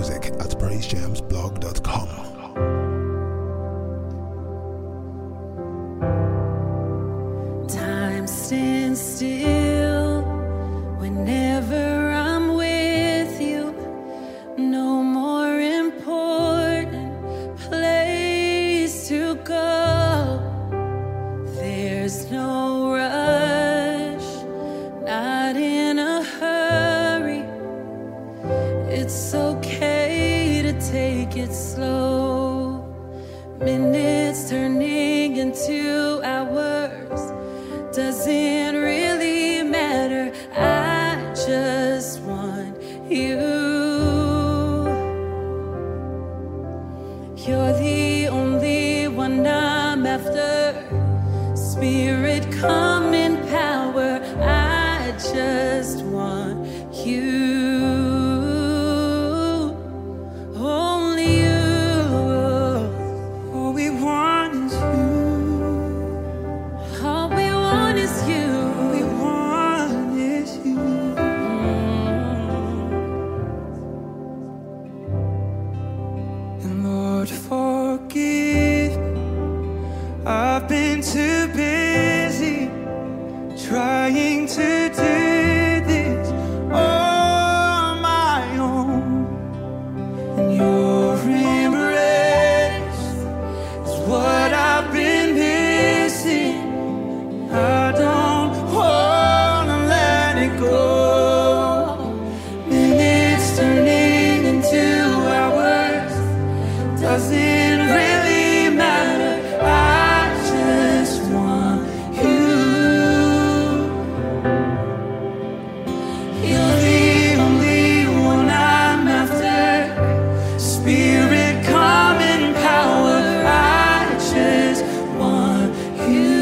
music at praisejamsblog.com. Time stands still whenever I'm with you. No more important place to go. There's no rush, not in a hurry. It's okay to take it slow. Minutes turning into hours doesn't really matter. I just want you. You're the only one I'm after. Spirit, come in power. I just want you. Only you. All we want is you. All we want is you. All we want is you. And Lord, forgive me. I've been too busy trying to do this on my own. And your embrace is what I've been missing. I don't wanna let it go. Minutes turning into hours doesn't really matter. I just want you. You're the only one I'm after. Spirit, come in power. I just want you.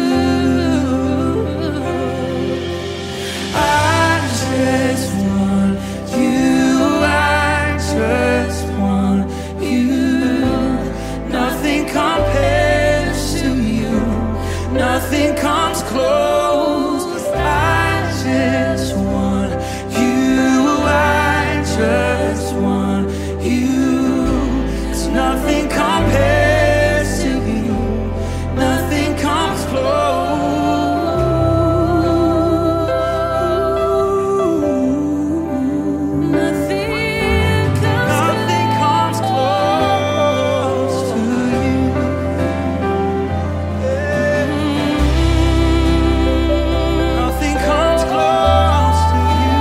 I just want you. I just want you. Nothing compares to you. Nothing comes close. I just want you. I just want you. 'Cause nothing compares to you. Nothing comes close. Nothing comes close to you. Nothing comes close to you.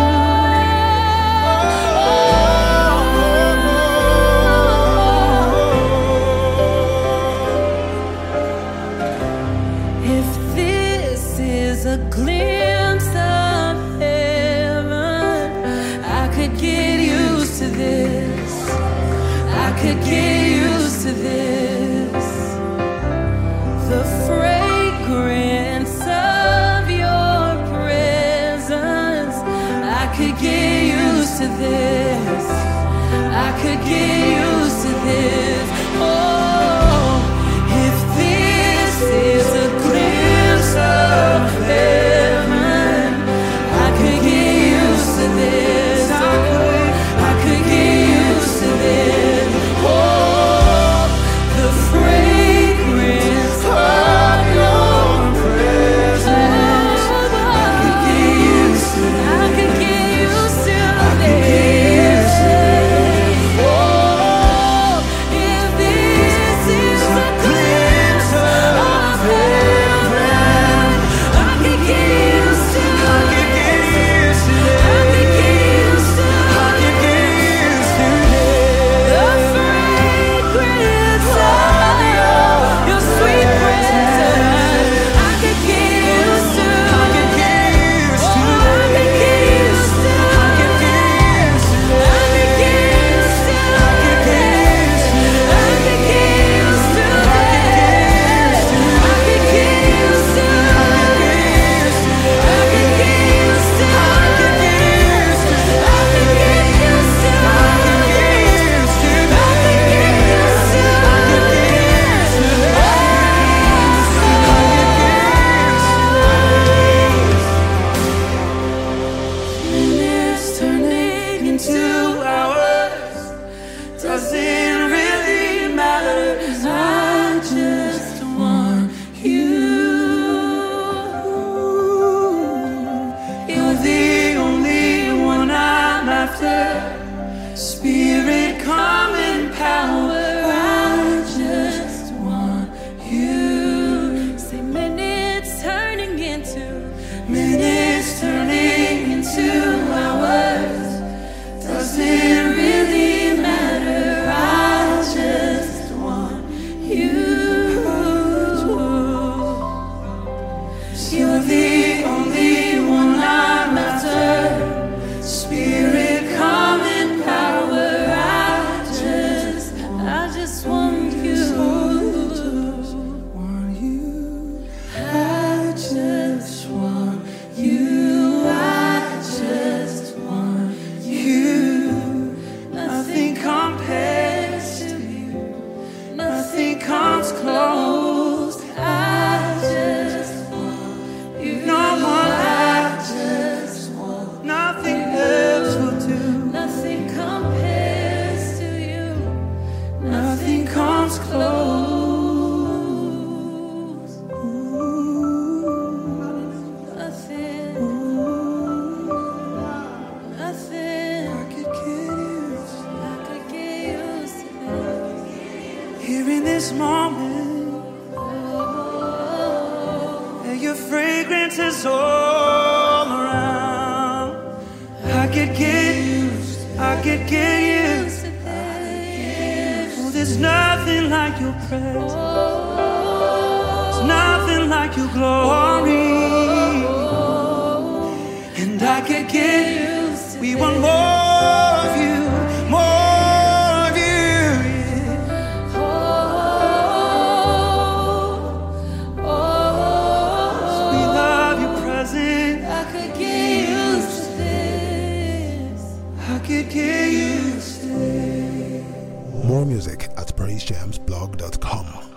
If this is a glimpse of heaven, I could get used to this. I could get used to this. The fragrance of your presence, I could get used to this. I could get used to this. Oh, if this is a glimpse of heaven, I could get used to this. I could get used to this. Oh, the fragrance of your presence, I could get used to this. I could get used to this. Oh, just want you. I just want you. I just want you. Nothing compares to you. Nothing comes close. I just want you. No one. I just want. Nothing else will do. Nothing compares to you. Nothing comes close. Nothing. Nothing. I could get used to that. Here in this moment, and your fragrance is all around. I could get used to this. Oh, there's nothing like your presence. There's nothing like your glory. And I could get used to we want more of you, more of you. Yeah. We love your presence. I could get used to this. I could get used to this. More music at praisejamsblog.com.